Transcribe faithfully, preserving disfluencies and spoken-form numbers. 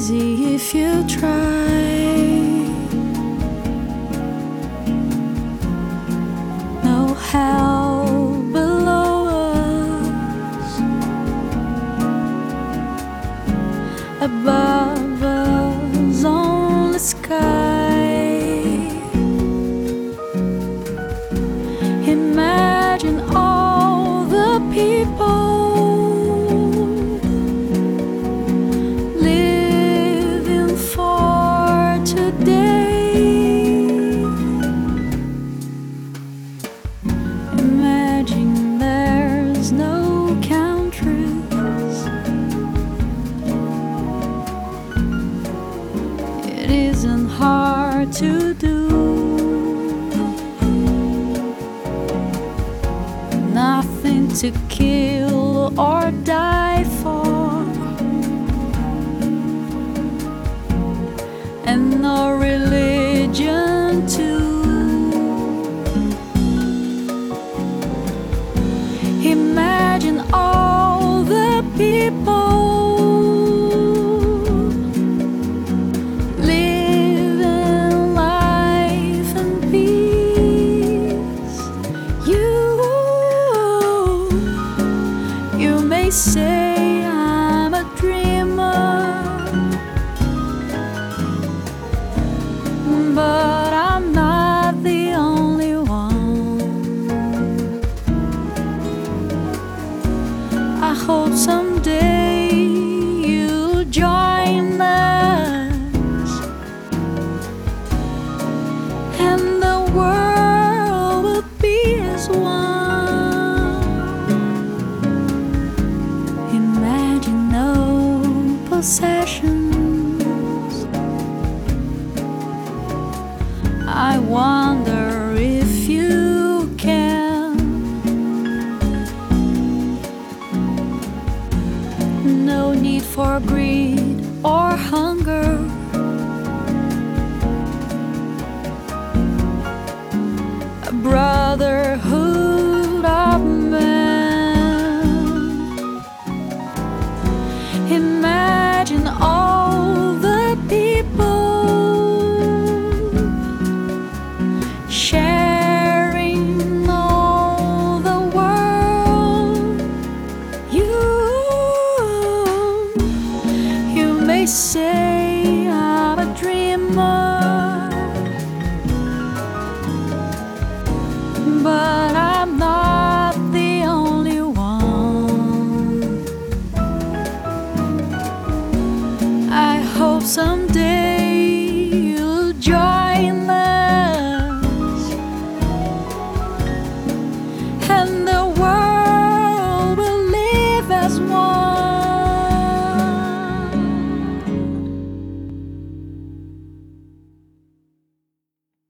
easy if you try. No hell below us, above us only sky. Imagine all the people living for today. Imagine there's no countries. It isn't hard to do. Nothing to kill or die for, and no religion too. Imagine all the people living life in peace. You You may say I'm a dreamer, but I'm not the only one. I hope someday you'll join us, and the world will be as one. Imagine no possessions. I wonder if you can. No need for greed or hunger. A brotherhood of men. Imagine all the people share